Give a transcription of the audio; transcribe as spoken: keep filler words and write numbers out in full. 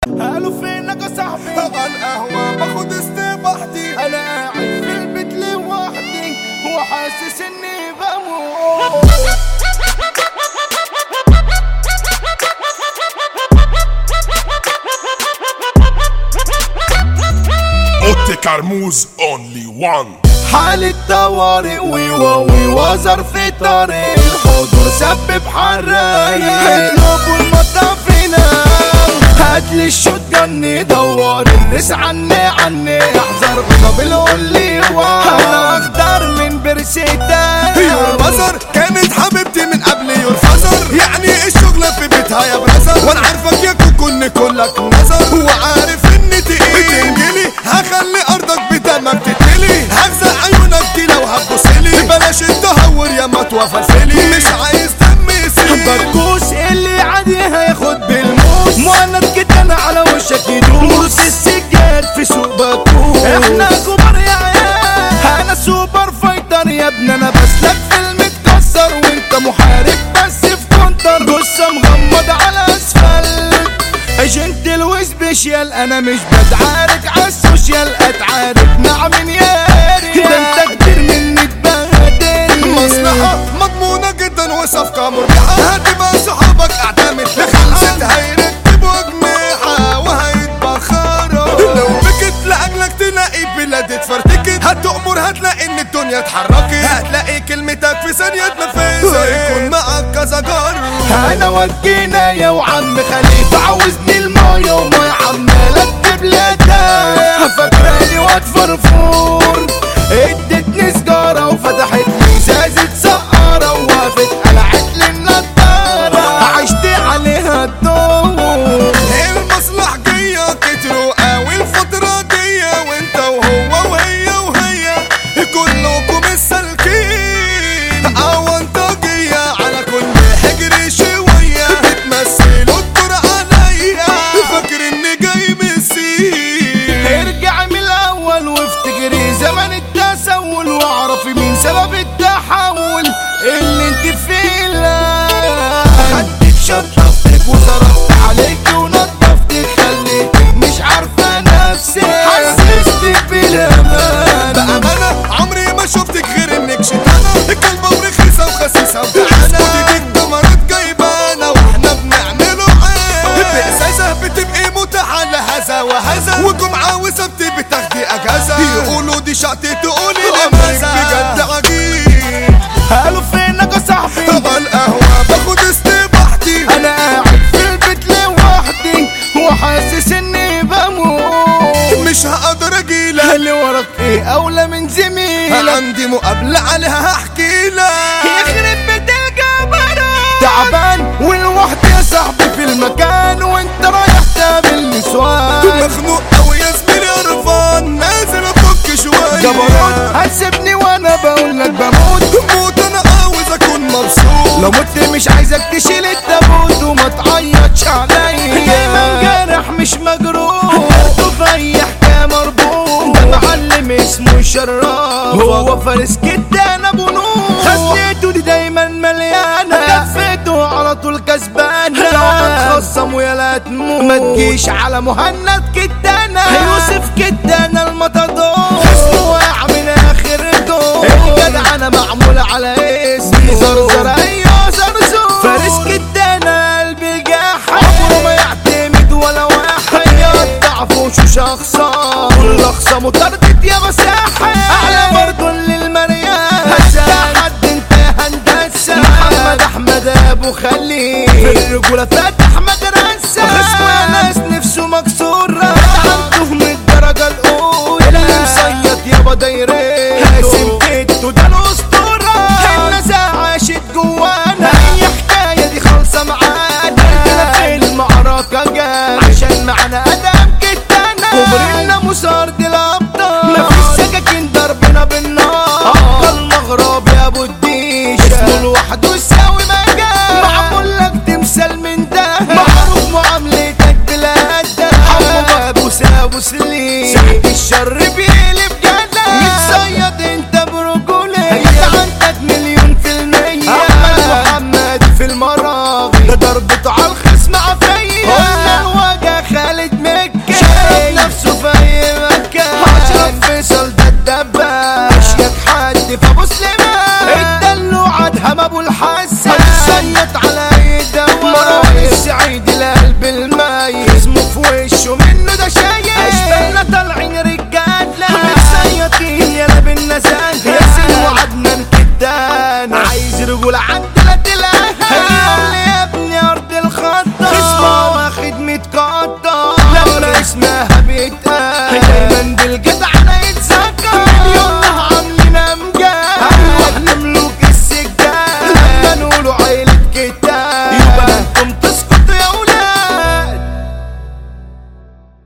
قالوا فينك يا صاحبي؟ على القهوة باخد استباحتي، انا قاعد في البيت لوحدي وحاسس اني بموت. اوتي كرموز اونلي وان. حالة طوارئ ويواوي وزر في طريق الحضور سبب حرايق. اطلبوا المطافينا هاتلي الشوت جني دوار الناس عني عني احذر قبل قولي انا اخضر من برسيتك يور بزر كانت حبيبتي من قبل يور فزر، يعني الشغلة في بيتها يا برزر، وانا عارفك يا كوكو ان كلك نظر، وعارف ان تقيل بتنجلي هخلي ارضك بدمك تتملي، هغزق عيونك دي لو هتبصلي، بلاش التهور يا ما توفلسلي، مش عايز دم يسيل بركوس اللي عادي هياخد بالموس مؤنت كده انا على وشك يدوس السجاد في سوق بكوس. احنا كبار يا عيال انا سوبر فايتر يا ابني، انا بسلك فيلم اتكسر وانت محارب بس في كونتر، جثة مغمض على اسفلت اجنت الوسبيشيال، انا مش بدعارك عالسوشيال اتعارك مع من ياري ده انت كتير مني تبهدل. مصلحة مضمونة جدا وصفقة مربحة، هتبقى صحابك اعتمد لخمسة هيركبوا اجنحة وهيتبخروا، لو بكت لأجلك تلاقي بلاد اتفرتكت، هتؤمر هتلاقي ان الدنيا اتحركت، هتلاقي كلمتك في ثانية تنفذ هيكون معاك كذا جار. انا وجينا يا وعم خليفة عاوزني المايه وما عمالة تبلتها فاكراني واد فرفور، ادتني سجارة وفتحت لي ازازة سقارة ووقفت قلعت لي النضارة عشت عليها الدور. المصلحجية كتروا قوي الفترة دي، وانت وهو وهي وهي كلكم السالكين اونطاجية على كل حجر شوية بتمثلوا الدور عليا، فاكر اني جاي مسير. ارجع من الاول وافتكري زمن التسول واعرفي مين سبب التحول اللي انت فيه. لا خدت شطفتك وصرفت عليك ونضفتك خليتك مش عارفه نفسك حسستك بالامان. بأمانة عمري ما شفتك غير انك شتانة كلبة ورخيصة وخسيسة وجعانة، وديك دمرت جايبانا واحنا بنعمله عين بإزازة بتبقي متاحة لهذا وهذا، وجمعة وسبت بتاخدي اجازة يقولوا دي شقتي تقولي لماذا بجد عجيب. قالوا فينك يا صاحبي؟ على القهوة باخد استباحتي، انا قاعد في البيت لوحدي وحاسس اني بموت، مش هقدر اجيلك اللي وراك ايه اولى من زميلك، عندي مقابلة عليها هحكي لك يخرب بيت الجبروت. تعبان والوحدي يا صاحبي في المكان وانت رايح تقابل نسوان، مخنوق اوي يا زميلي قرفان نازل افك شوية جبروت هتسيبني وانا بقول لك بموت موت انا عاوز اكون مبسوط، لو مت مش عايزك تشيل التابوت وما تعيطش عليا، دايما جارح مش مجروح في اي حكايه مربوط، ده معلم اسمه شراف هو فارس كدان ابو نور، خزنته دي دايما مليانه كفته على طول كسبانه، لو هتخصم ويا لا تموت ما تجيش على مهند كدانه يوسف كدانه المطادور، خصمه واقع من اخر دور، الجدع انا معمول على اسمي زرزر ايوه زرزور، فارس كدانه قلبي جاح عمره ما يعتمد ولا واحد يقطع فوشه شخصا كل اخصامه طردت يا مساحه اعلى برضه للمريان حتى حد انت هندسه محمد احمد ابو خليل في الرجوله فاتح مدرسه خصمه ناس نفسه مكسوره عنده من الدرجه الاولى اللي مصيط يابا دايرين قاسم كده ده الاسطوره الناس عاشت جوانا اي حكايه دي خالصه معانا عندنا في المعركه جاي عشان معانا ادم كتانا كبرنا مسارد الابطال مفيش سكاكين ضربنا بالنار ابطال المغرب يا ابو الديشه اسمه لوحده يساوي مجال معمول لك تمثال من ده الرجولة عندنا